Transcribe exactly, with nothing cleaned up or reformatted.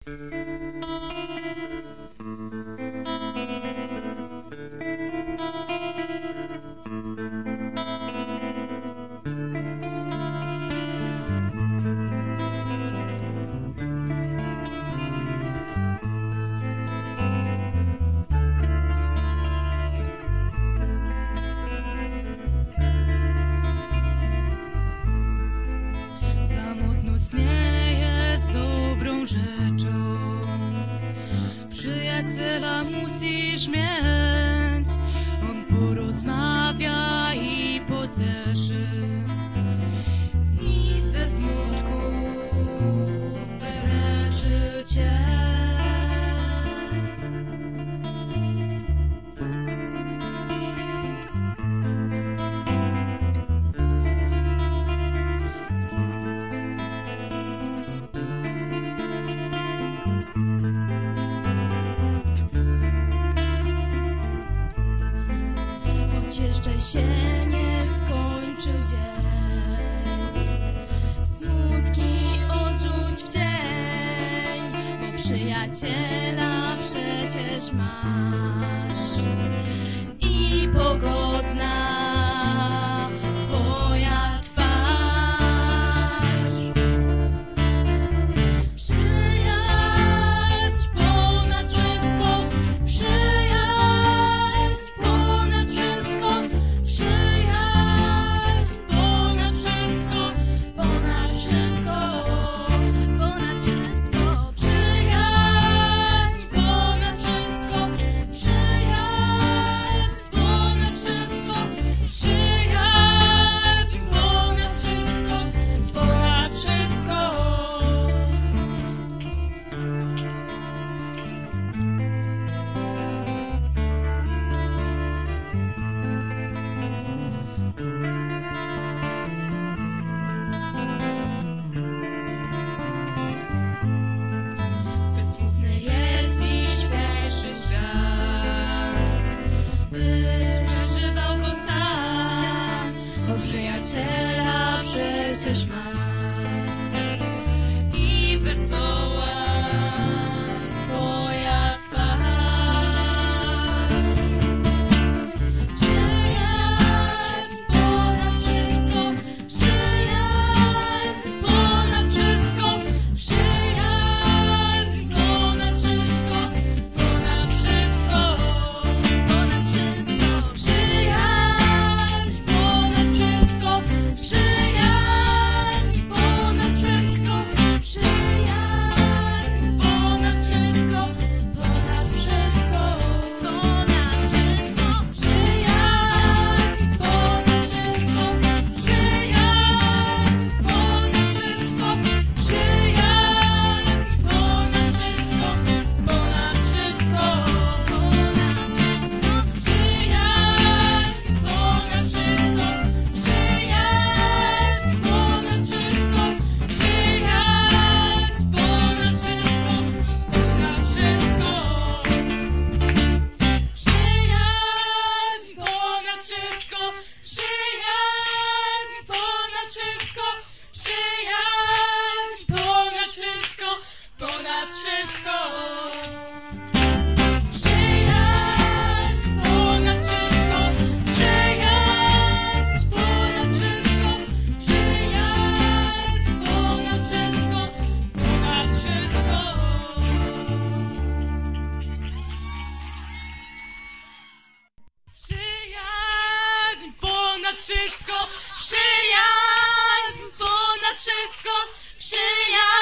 Samotność nie jest dobrą rzeczą. Przyjaciela musisz mieć, on porozmawia i pocieszy, i ze smutku wyleczy cię. Jeszcze się nie skończył dzień, smutki odrzuć w cień, bo przyjaciela przecież masz i pogodna twoja twarz. Przyjaźń ponad wszystko, przyjaźń ponad wszystko. Przyjaźń ponad wszystko, ponad wszystko, ponad wszystko. Przyjaźń ponad wszystko, przyjaźń ponad wszystko, przyjaźń ponad wszystko, ponad wszystko. Zbyt smutny jest dziś dzisiejszy świat, byś przeżywał go sam, bo przyjaciela przecież masz i wesoła twoja twarz. Przyjaźń ponad wszystko, przyjaźń ponad wszystko, przyjaźń ponad wszystko, ponad wszystko, Ponad wszystko, przyjaźń ponad wszystko, przyjaźń ponad wszystko, przyjaźń ponad wszystko, ponad wszystko, ponad wszystko, przyjaźń ponad wszystko, przyjaźń ponad wszystko, przyjaźń ponad wszystko, ponad wszystko, ponad wszystko, przyjaźń ponad wszystko, przyjaźń ponad wszystko, przyjaźń ponad wszystko, ponad wszystko. Przyjaźń ponad wszystko, przyjaźń ponad wszystko, przyjaźń ponad wszystko, ponad wszystko. Przyjaźń ponad wszystko, przyjaźń ponad wszystko, przyjaźń ponad wszystko, ponad wszystko. Przyjaźń ponad wszystko, przyjaźń ponad wszystko, przyjaźń